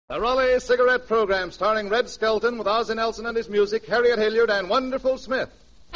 The Raleigh Cigarette Program, starring Red Skelton with Ozzie Nelson and his music, Harriet Hilliard, and Wonderful Smith.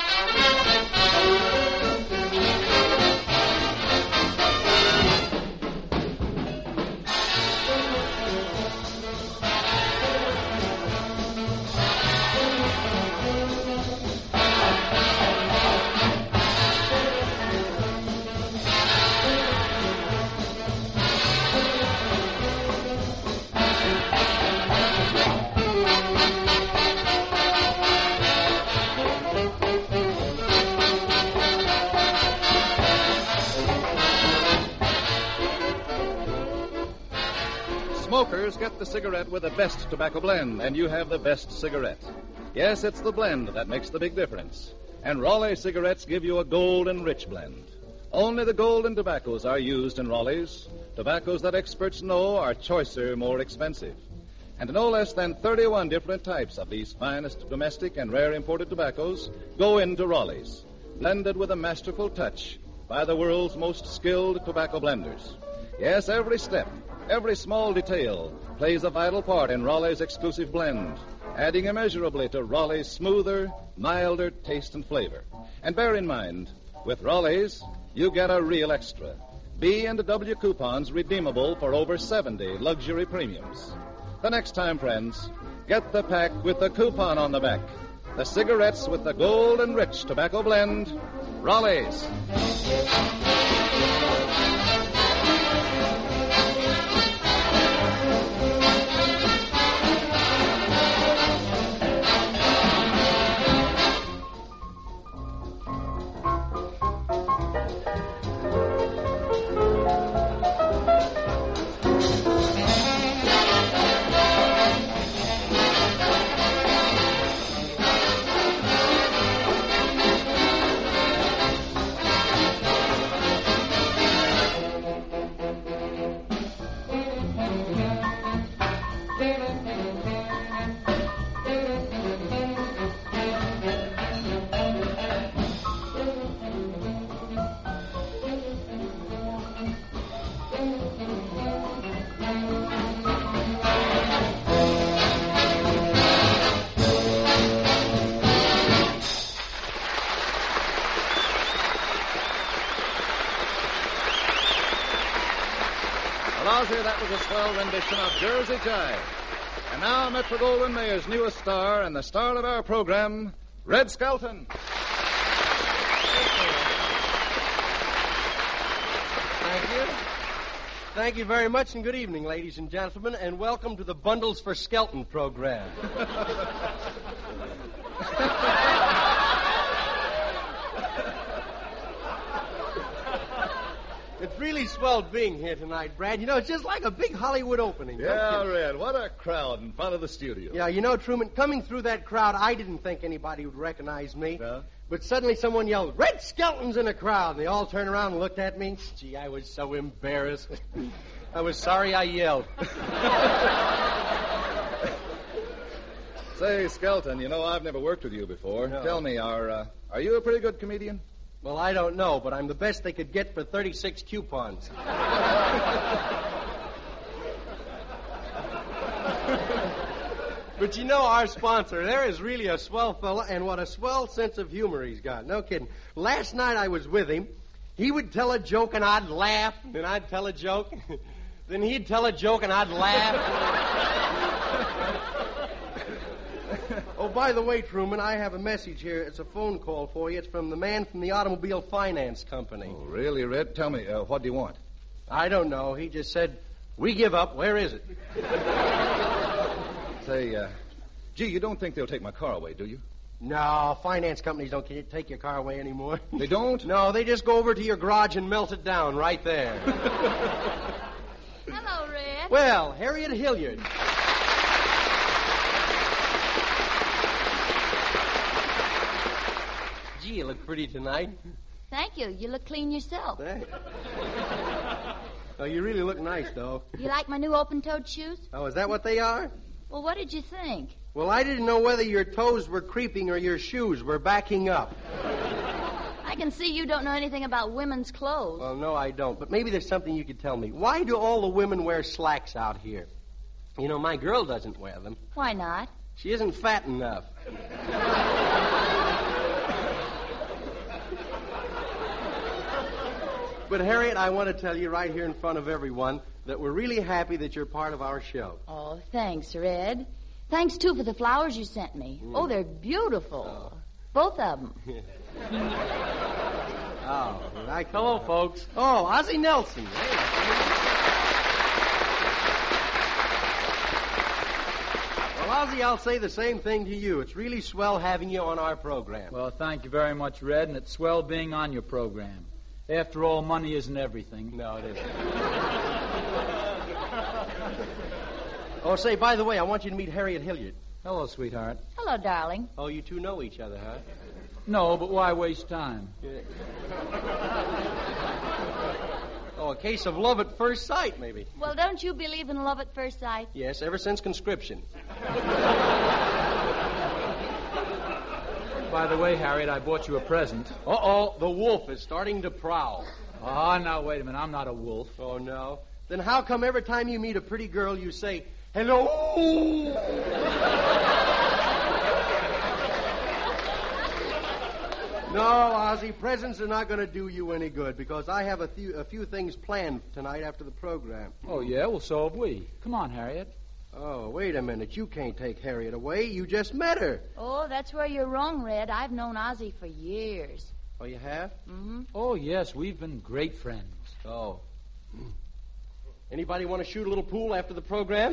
Smokers get the cigarette with the best tobacco blend, and you have the best cigarette. Yes, it's the blend that makes the big difference. And Raleigh cigarettes give you a golden rich blend. Only the golden tobaccos are used in Raleigh's, tobaccos that experts know are choicer, more expensive. And no less than 31 different types of these finest domestic and rare imported tobaccos go into Raleigh's, blended with a masterful touch by the world's most skilled tobacco blenders. Yes, every step, every small detail plays a vital part in Raleigh's exclusive blend, adding immeasurably to Raleigh's smoother, milder taste and flavor. And bear in mind, with Raleigh's, you get a real extra. B and W coupons redeemable for over 70 luxury premiums. The next time, friends, get the pack with the coupon on the back. The cigarettes with the gold and rich tobacco blend, Raleigh's. That was a swell rendition of Jersey Jive. And now Metro-Goldwyn-Mayer's newest star and the star of our program, Red Skelton. Thank you. Thank you very much, and good evening, ladies and gentlemen, and welcome to the Bundles for Skelton program. It's really swell being here tonight, Brad. You know, it's just like a big Hollywood opening. Yeah, Red, what a crowd in front of the studio. Yeah, you know, Truman, coming through that crowd, I didn't think anybody would recognize me. No? But suddenly someone yelled, "Red Skelton's in the crowd!" And they all turned around and looked at me. Gee, I was so embarrassed. I was sorry I yelled. Say, Skelton, you know, I've never worked with you before. No. Tell me, are you a pretty good comedian? Well, I don't know, but I'm the best they could get for 36 coupons. But you know our sponsor, there is really a swell fella, and what a swell sense of humor he's got. No kidding. Last night I was with him. He would tell a joke and I'd laugh, and I'd tell a joke. Then he'd tell a joke and I'd laugh. Oh, by the way, Truman, I have a message here. It's a phone call for you. It's from the man from the Automobile Finance Company. Oh, really, Red? Tell me, what do you want? I don't know. He just said, "We give up. Where is it?" Say, gee, you don't think they'll take my car away, do you? No, finance companies don't take your car away anymore. They don't? No, they just go over to your garage and melt it down right there. Hello, Red. Well, Harriet Hilliard. Gee, you look pretty tonight. Thank you. You look clean yourself. Thanks. Oh, you really look nice, though. You like my new open-toed shoes? Oh, is that what they are? Well, what did you think? Well, I didn't know whether your toes were creeping or your shoes were backing up. I can see you don't know anything about women's clothes. Well, no, I don't. But maybe there's something you could tell me. Why do all the women wear slacks out here? You know, my girl doesn't wear them. Why not? She isn't fat enough. But, Harriet, I want to tell you right here in front of everyone that we're really happy that you're part of our show. Oh, thanks, Red. Thanks, too, for the flowers you sent me. Oh, they're beautiful. Oh. Both of them. Oh, right. Hello, folks. Oh, Ozzie Nelson. Hey. Well, Ozzie, I'll say the same thing to you. It's really swell having you on our program. Well, thank you very much, Red, and it's swell being on your program. After all, money isn't everything. No, it isn't. Oh, say, by the way, I want you to meet Harriet Hilliard. Hello, sweetheart. Hello, darling. Oh, you two know each other, huh? No, but why waste time? Yeah. Oh, a case of love at first sight, maybe. Well, don't you believe in love at first sight? Yes, ever since conscription. By the way, Harriet, I bought you a present. Uh-oh, the wolf is starting to prowl. Ah, now, wait a minute. I'm not a wolf. Oh, no? Then how come every time you meet a pretty girl you say, hello? No, Ozzie, presents are not going to do you any good because I have a few things planned tonight after the program. Oh, yeah? Well, so have we. Come on, Harriet. Oh, wait a minute. You can't take Harriet away. You just met her. Oh, that's where you're wrong, Red. I've known Ozzie for years. Oh, you have? Mm-hmm. Oh, yes, we've been great friends. Oh. Anybody want to shoot a little pool after the program?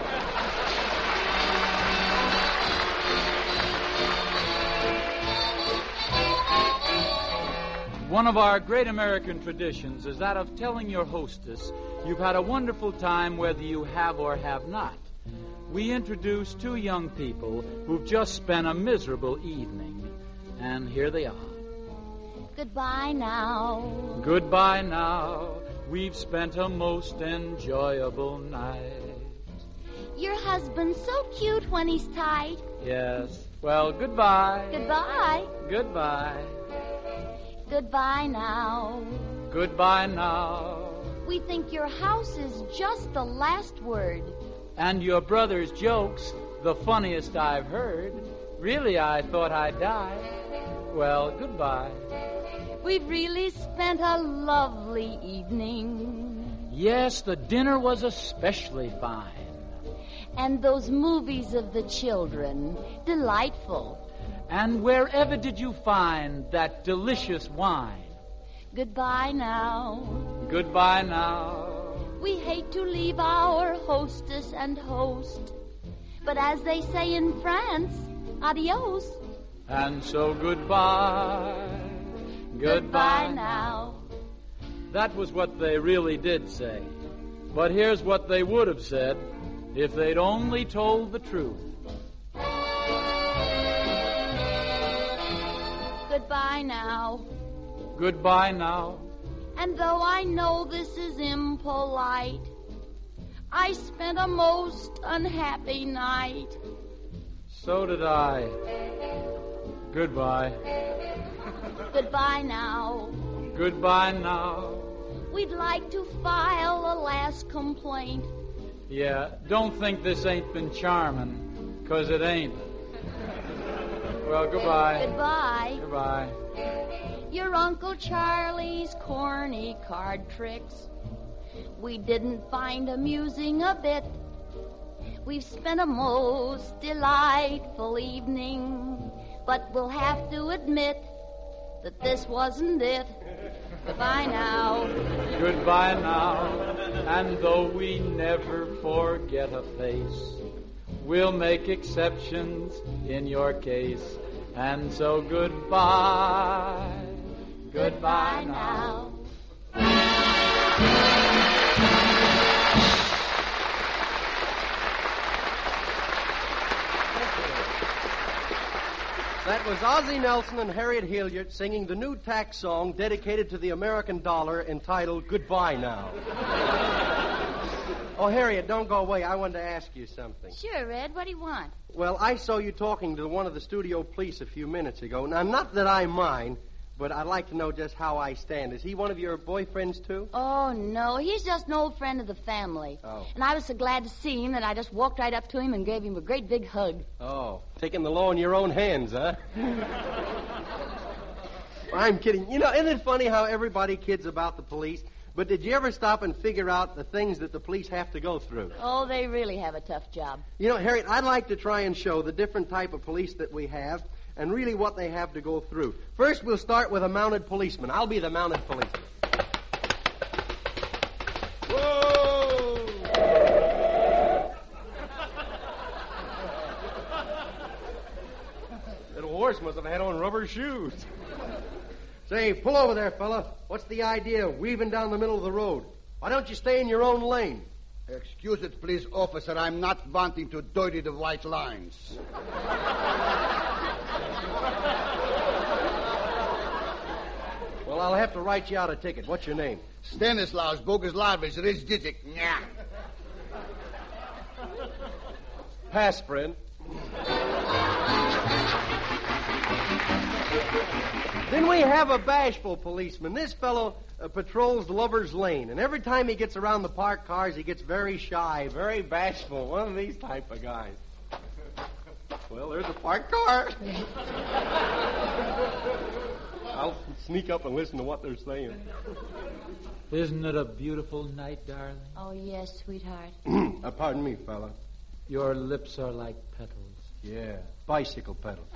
One of our great American traditions is that of telling your hostess you've had a wonderful time whether you have or have not. We introduce two young people who've just spent a miserable evening, and here they are. Goodbye now. Goodbye now. We've spent a most enjoyable night. Your husband's so cute when he's tight. Yes. Well, goodbye. Goodbye. Goodbye. Goodbye now. Goodbye now. We think your house is just the last word. And your brother's jokes, the funniest I've heard. Really, I thought I'd die. Well, goodbye. We've really spent a lovely evening. Yes, the dinner was especially fine. And those movies of the children, delightful. And wherever did you find that delicious wine? Goodbye now. Goodbye now. We hate to leave our hostess and host. But as they say in France, adios. And so goodbye. Goodbye now. That was what they really did say. But here's what they would have said if they'd only told the truth. Goodbye now. Goodbye now. And though I know this is impolite, I spent a most unhappy night. So did I. Goodbye. Goodbye now. Goodbye now. We'd like to file a last complaint. Yeah, don't think this ain't been charming, 'cause it ain't. Well, goodbye. Goodbye. Goodbye. Your Uncle Charlie's corny card tricks we didn't find amusing a bit. We've spent a most delightful evening, but we'll have to admit that this wasn't it. Goodbye now. Goodbye now. And though we never forget a face, we'll make exceptions in your case. And so goodbye. Goodbye now. That was Ozzie Nelson and Harriet Hilliard singing the new tax song dedicated to the American dollar entitled Goodbye Now. Oh, Harriet, don't go away. I wanted to ask you something. Sure, Red. What do you want? Well, I saw you talking to one of the studio police a few minutes ago. Now, not that I mind, but I'd like to know just how I stand. Is he one of your boyfriends, too? Oh, no. He's just an old friend of the family. Oh. And I was so glad to see him that I just walked right up to him and gave him a great big hug. Oh, taking the law in your own hands, huh? I'm kidding. You know, isn't it funny how everybody kids about the police? But did you ever stop and figure out the things that the police have to go through? Oh, they really have a tough job. You know, Harriet, I'd like to try and show the different type of police that we have and really what they have to go through. First, we'll start with a mounted policeman. I'll be the mounted policeman. Whoa! Little horse must have had on rubber shoes. Say, pull over there, fella. What's the idea of weaving down the middle of the road? Why don't you stay in your own lane? Excuse it, please, officer. I'm not wanting to dirty the white lines. Well, I'll have to write you out a ticket. What's your name? Stanislaus Boguslavich Rizdizik. Yeah. Pass, friend. Then we have a bashful policeman. This fellow patrols Lover's Lane, and every time he gets around the parked cars, he gets very shy, very bashful. One of these type of guys. Well, there's a parked car. I'll sneak up and listen to what they're saying. Isn't it a beautiful night, darling? Oh, yes, sweetheart. Pardon me, fella. Your lips are like petals. Yeah, bicycle pedals.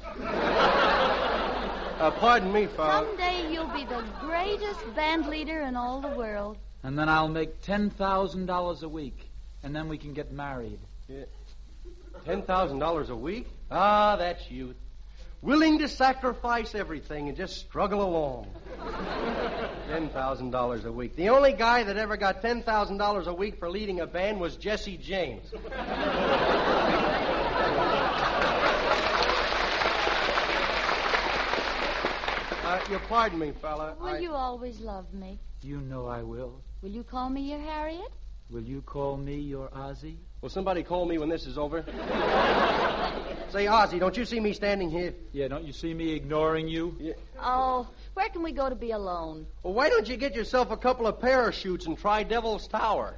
Pardon me, fella. Someday you'll be the greatest band leader in all the world. And then I'll make $10,000 a week, and then we can get married. Yeah. $10,000 a week? Ah, that's youth. Willing to sacrifice everything and just struggle along. $10,000 a week. The only guy that ever got $10,000 a week for leading a band was Jesse James. You'll pardon me, fella. Will you always love me? You know I will. Will you call me your Harriet? Will you call me your Ozzie? Will somebody call me when this is over? Say, Ozzie, don't you see me standing here? Yeah, don't you see me ignoring you? Yeah. Oh, where can we go to be alone? Well, why don't you get yourself a couple of parachutes and try Devil's Tower?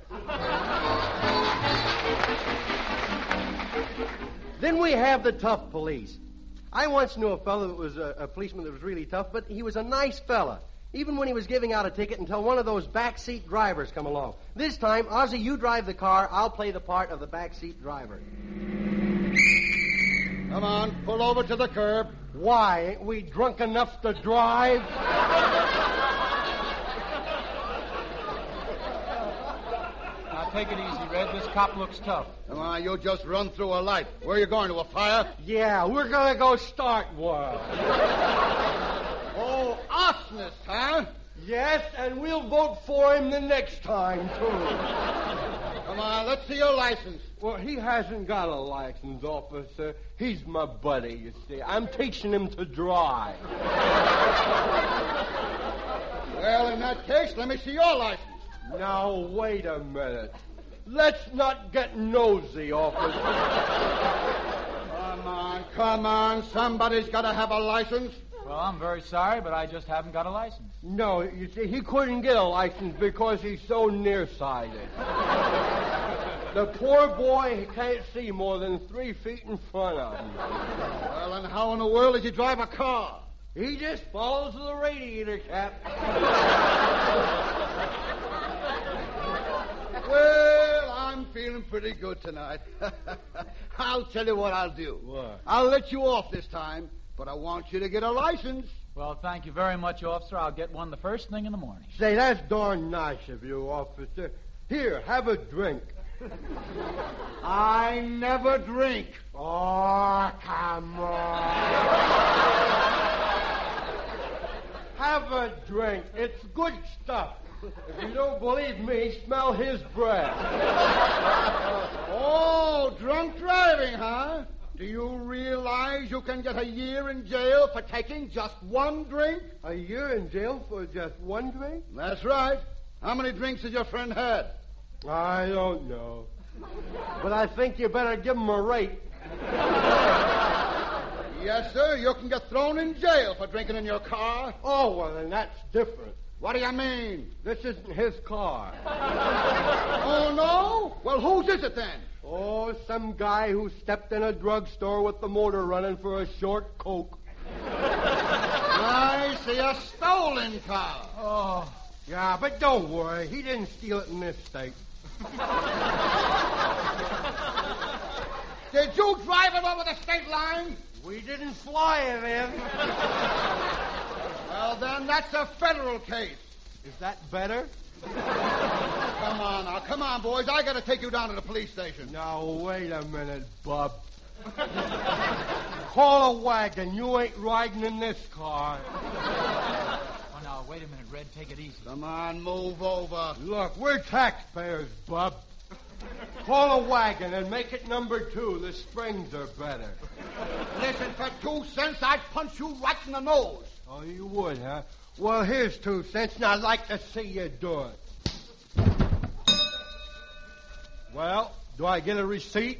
Then we have the tough police. I once knew a fellow that was a policeman that was really tough, but he was a nice fella, even when he was giving out a ticket until one of those backseat drivers come along. This time, Ozzie, you drive the car. I'll play the part of the backseat driver. Come on, pull over to the curb. Why? Ain't we drunk enough to drive? Now, take it easy, Red. This cop looks tough. Come on, you just run through a light. Where are you going, to a fire? Yeah, we're going to go start one. Oh, arsonist, huh? Yes, and we'll vote for him the next time, too. Come on, let's see your license. Well, he hasn't got a license, officer. He's my buddy, you see. I'm teaching him to drive. Well, in that case, let me see your license. Now, wait a minute. Let's not get nosy, officer. Come on. Somebody's got to have a license. Well, I'm very sorry, but I just haven't got a license. No, you see, he couldn't get a license because he's so nearsighted. The poor boy, he can't see more than 3 feet in front of him. Well, and how in the world does he drive a car? He just follows the radiator cap. Well, I'm feeling pretty good tonight. I'll tell you what I'll do. What? I'll let you off this time, but I want you to get a license. Well, thank you very much, officer. I'll get one the first thing in the morning. Say, that's darn nice of you, officer. Here, have a drink. I never drink. Oh, come on. Have a drink. It's good stuff. If you don't believe me, smell his breath. Oh, drunk driving, huh? Do you realize you can get a year in jail for taking just one drink? A year in jail for just one drink? That's right. How many drinks has your friend had? I don't know. But I think you better give him a rate. Yes, sir. You can get thrown in jail for drinking in your car. Oh, well, then that's different. What do you mean? This isn't his car. Oh, no? Well, whose is it then? Oh, some guy who stepped in a drugstore with the motor running for a short Coke. I see a stolen car. Oh, yeah, but don't worry. He didn't steal it in this state. Did you drive it over the state line? We didn't fly it in. Well, then that's a federal case. Is that better? Come on, boys. I got to take you down to the police station. Now, wait a minute, Bub. Call a wagon. You ain't riding in this car. Oh, now, wait a minute, Red. Take it easy. Come on, move over. Look, we're taxpayers, Bub. Call a wagon and make it number 2. The springs are better. Listen, for 2 cents, I'd punch you right in the nose. Oh, you would, huh? Well, here's 2 cents, and I'd like to see you do it. Well, do I get a receipt?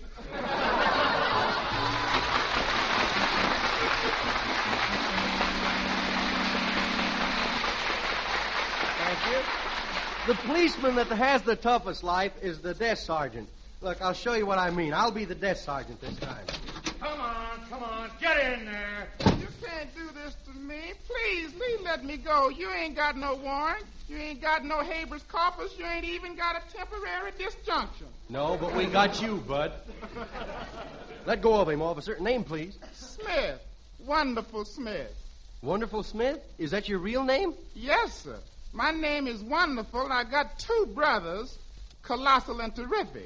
Thank you. The policeman that has the toughest life is the desk sergeant. Look, I'll show you what I mean. I'll be the desk sergeant this time. Come on, get in there. You can't do this to me. Please, let me go. You ain't got no warrant. You ain't got no habeas corpus. You ain't even got a temporary disjunction. No, but we got you, Bud. Let go of him, officer. Name, please. Smith. Wonderful Smith. Wonderful Smith? Is that your real name? Yes, sir. My name is Wonderful, and I got 2 brothers, Colossal and Terrific.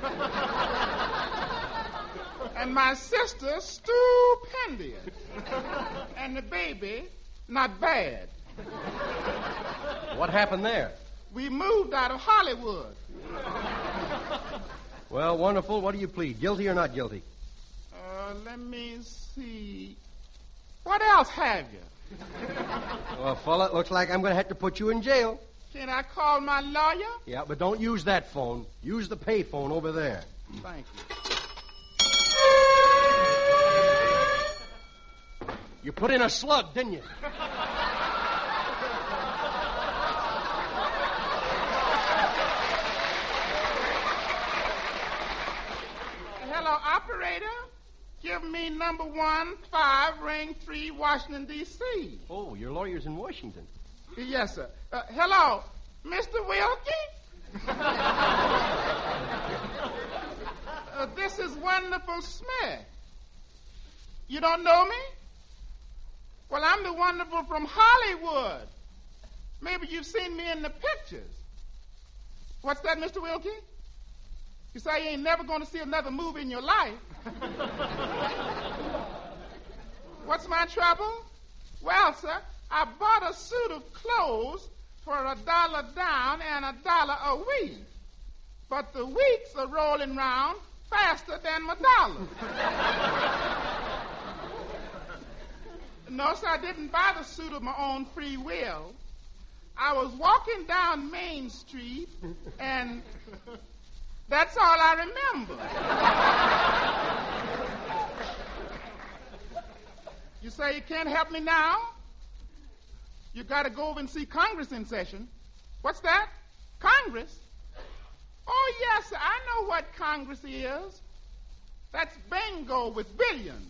And my sister, Stupendous. And the baby, Not Bad. What happened there? We moved out of Hollywood. Well, Wonderful, what do you plead? Guilty or not guilty? Let me see. What else have you? Well, fella, it looks like I'm going to have to put you in jail. Can I call my lawyer? Yeah, but don't use that phone. Use the pay phone over there. Thank you. You put in a slug, didn't you? Hello, operator. Give me number 15, ring 3, Washington, D.C. Oh, your lawyer's in Washington. Yes, sir. Hello, Mr. Wilkie? This is Wonderful Smith. You don't know me? Well, I'm the Wonderful from Hollywood. Maybe you've seen me in the pictures. What's that, Mr. Wilkie? You say you ain't never going to see another movie in your life. What's my trouble? Well, sir, I bought a suit of clothes for $1 down and $1 a week. But the weeks are rolling round faster than my dollar. No, sir, I didn't buy the suit of my own free will. I was walking down Main Street, and that's all I remember. You say you can't help me now? You got to go over and see Congress in session. What's that? Congress? Oh, yes, sir, I know what Congress is. That's bingo with billions.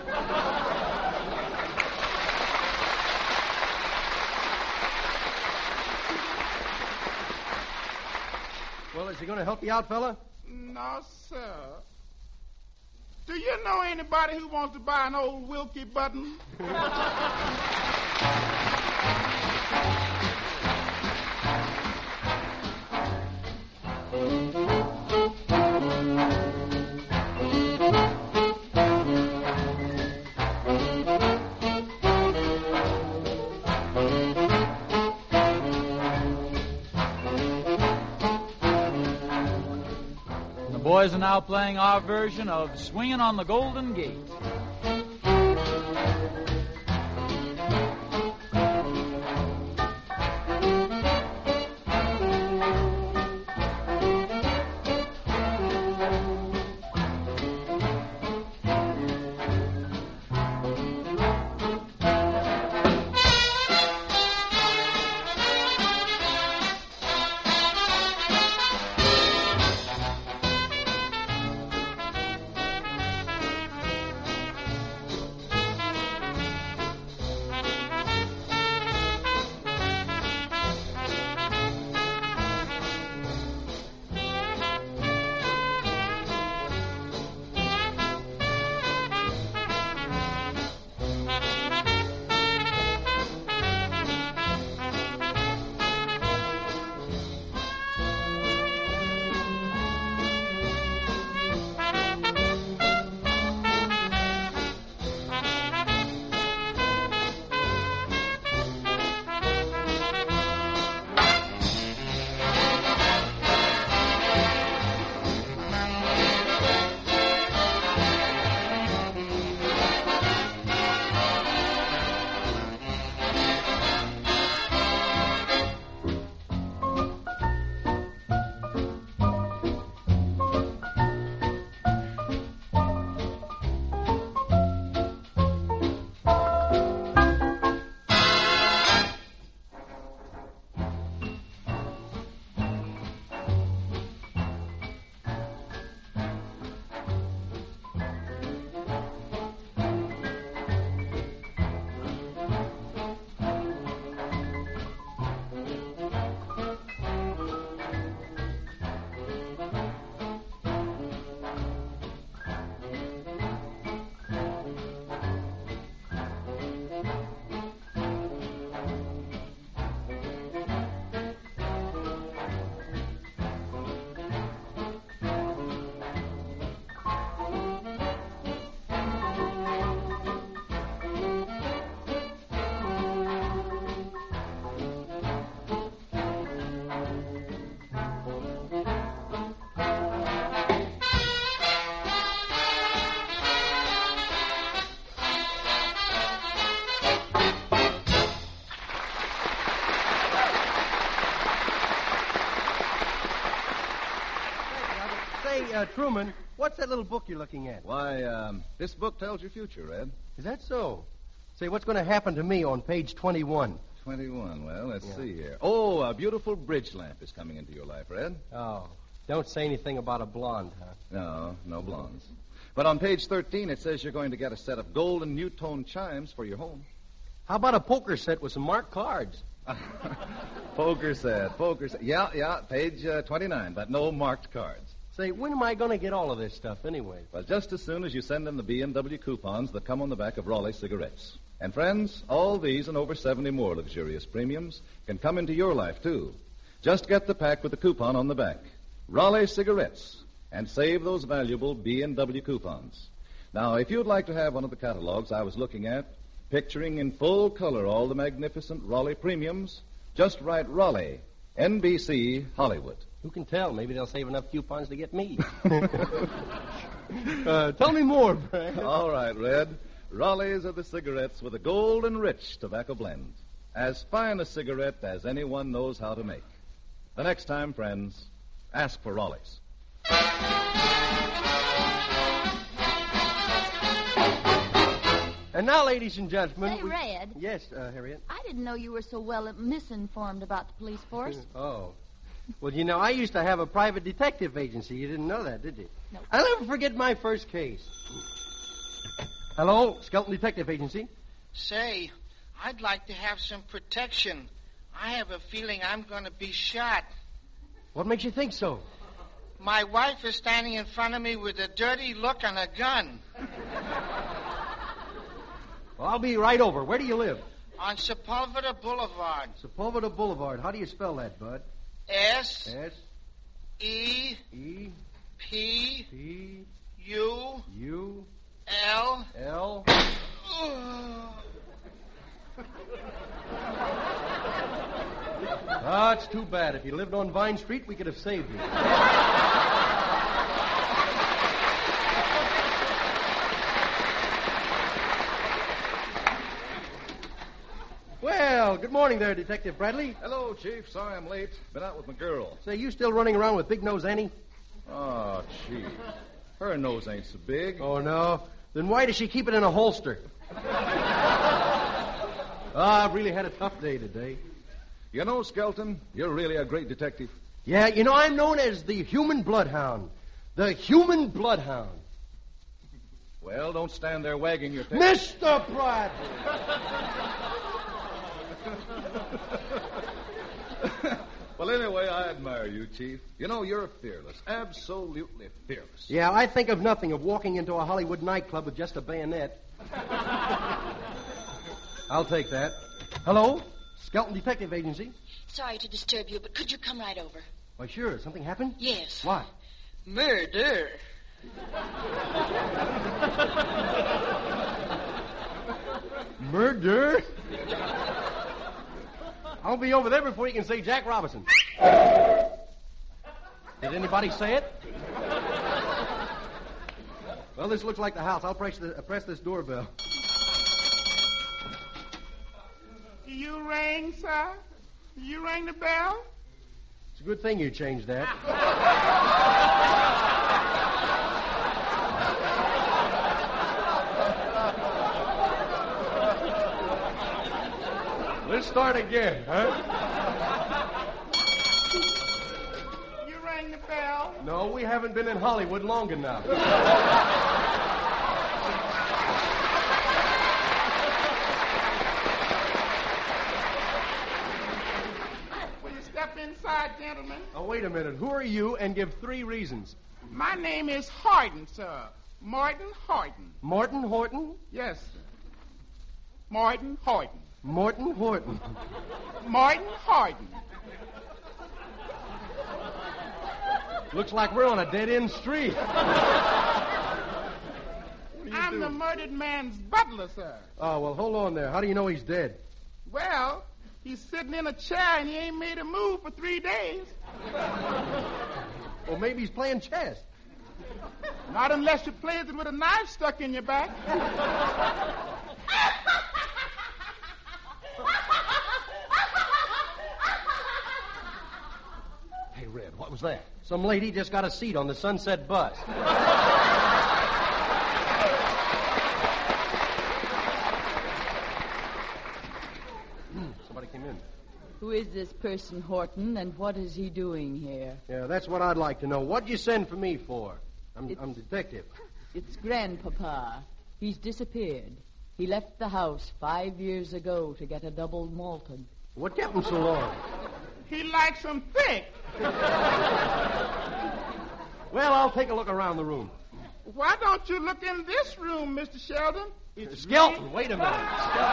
Well, is he going to help you out, fella? No, sir. Do you know anybody who wants to buy an old Wilkie button? The boys are now playing our version of Swinging on the Golden Gate. Truman, what's that little book you're looking at? Why, this book tells your future, Red. Is that so? Say, what's going to happen to me on page 21? 21. Well, let's see here. Oh, a beautiful bridge lamp is coming into your life, Red. Oh, don't say anything about a blonde, huh? No, no blondes. But on page 13, it says you're going to get a set of golden new-tone chimes for your home. How about a poker set with some marked cards? Poker set. Yeah, page 29, but no marked cards. Say, when am I going to get all of this stuff anyway? Well, just as soon as you send in the B&W coupons that come on the back of Raleigh cigarettes. And, friends, all these and over 70 more luxurious premiums can come into your life, too. Just get the pack with the coupon on the back. Raleigh cigarettes. And save those valuable B&W coupons. Now, if you'd like to have one of the catalogs I was looking at, picturing in full color all the magnificent Raleigh premiums, just write Raleigh, NBC, Hollywood. Who can tell? Maybe they'll save enough coupons to get me. Tell me more, Brad. All right, Red. Raleigh's are the cigarettes with a gold and rich tobacco blend. As fine a cigarette as anyone knows how to make. The next time, friends, ask for Raleigh's. And now, ladies and gentlemen... Say, Red. Yes, Harriet? I didn't know you were so well misinformed about the police force. Oh. Well, you know, I used to have a private detective agency. You didn't know that, did you? No. I'll never forget my first case. Hello, Skelton Detective Agency. Say, I'd like to have some protection. I have a feeling I'm going to be shot. What makes you think so? My wife is standing in front of me with a dirty look and a gun. Well, I'll be right over. Where do you live? On Sepulveda Boulevard. Sepulveda Boulevard. How do you spell that, Bud? S. S. E. E. P. P. U. U. L. L. Ah, it's too bad. If you lived on Vine Street, we could have saved you. Well, good morning there, Detective Bradley. Hello, Chief. Sorry I'm late. Been out with my girl. Say, you still running around with Big Nose Annie? Oh, Chief. Her nose ain't so big. Oh, no? Then why does she keep it in a holster? I've really had a tough day today. You know, Skelton, you're really a great detective. Yeah, you know, I'm known as the Human Bloodhound. The Human Bloodhound. Well, don't stand there wagging your tail. Mr. Bradley! Well, anyway, I admire you, Chief. You know, you're fearless. Absolutely fearless. Yeah, I think of nothing of walking into a Hollywood nightclub with just a bayonet. I'll take that. Hello? Skelton Detective Agency. Sorry to disturb you, but could you come right over? Why, sure. Something happened? Yes. What? Murder. Murder? I'll be over there before you can say Jack Robinson. Did anybody say it? Well, this looks like the house. I'll press this doorbell. You rang, sir? You rang the bell? It's a good thing you changed that. Let's start again, huh? You rang the bell? No, we haven't been in Hollywood long enough. Will you step inside, gentlemen? Oh, wait a minute. Who are you? And give 3 reasons. My name is Horton, sir. Morton Horton. Morton Horton? Yes, sir. Morton Horton. Morton Horton. Morton Horton. Looks like we're on a dead-end street. I'm the murdered man's butler, sir. Oh, well, hold on there. How do you know he's dead? Well, he's sitting in a chair and he ain't made a move for 3 days. Well, maybe he's playing chess. Not unless you plays it with a knife stuck in your back. Hey, Red, What was that? Some lady just got a seat on the Sunset bus. Somebody came in. Who is this person, Horton, and what is he doing here? Yeah, that's what I'd like to know. What'd you send for me for? I'm detective. It's Grandpapa. He's disappeared. He left the house 5 years ago to get a double malted. What kept him so long? He likes them thick. Well, I'll take a look around the room. Why don't you look in this room, Mr. Sheldon? It's Skelton, wait a minute.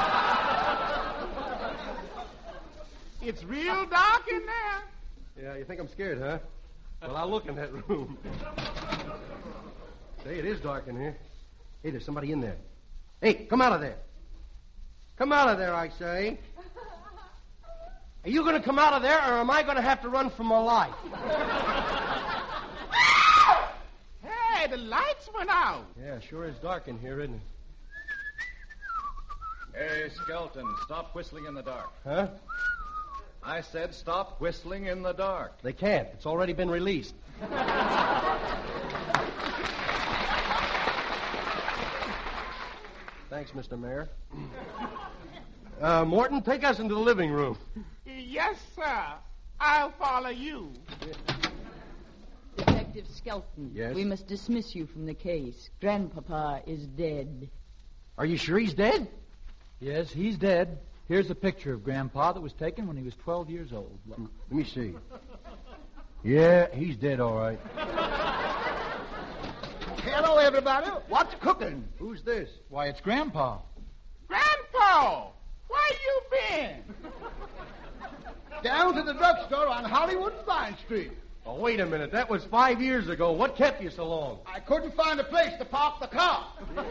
It's real dark in there. Yeah, you think I'm scared, huh? Well, I'll look in that room. Say, it is dark in here. Hey, there's somebody in there. Hey, come out of there. Come out of there, I say. Are you going to come out of there, or am I going to have to run for my life? Hey, the lights went out. Yeah, sure is dark in here, isn't it? Hey, Skelton, stop whistling in the dark. Huh? I said stop whistling in the dark. They can't. It's already been released. Thanks, Mr. Mayor. Morton, take us into the living room. Yes, sir. I'll follow you. Detective Skelton. Yes? We must dismiss you from the case. Grandpapa is dead. Are you sure he's dead? Yes, he's dead. Here's a picture of Grandpa that was taken when he was 12 years old. Look. Let me see. Yeah, he's dead, all right. Hello, everybody. What's cooking? Who's this? Why, it's Grandpa. Grandpa, where you been? Down to the drugstore on Hollywood and Vine Street. Oh, wait a minute. That was 5 years ago. What kept you so long? I couldn't find a place to park the car.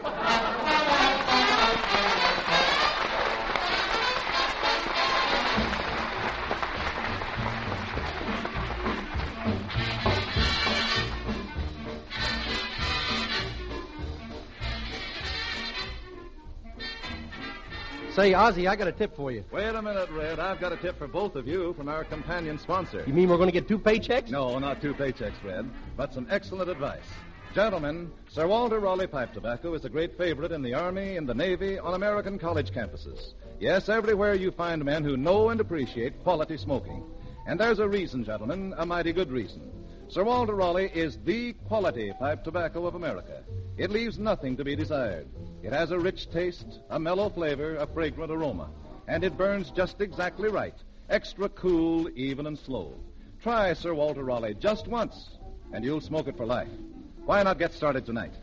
Say, Ozzy, I got a tip for you. Wait a minute, Red. I've got a tip for both of you from our companion sponsor. You mean we're going to get 2 paychecks? No, not 2 paychecks, Red, but some excellent advice. Gentlemen, Sir Walter Raleigh pipe tobacco is a great favorite in the Army, in the Navy, on American college campuses. Yes, everywhere you find men who know and appreciate quality smoking. And there's a reason, gentlemen, a mighty good reason. Sir Walter Raleigh is the quality pipe tobacco of America. It leaves nothing to be desired. It has a rich taste, a mellow flavor, a fragrant aroma. And it burns just exactly right. Extra cool, even and slow. Try Sir Walter Raleigh just once, and you'll smoke it for life. Why not get started tonight?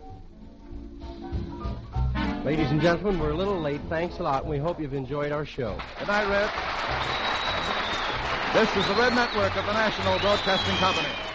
Ladies and gentlemen, we're a little late. Thanks a lot, and we hope you've enjoyed our show. Good night, Red. This is the Red Network of the National Broadcasting Company.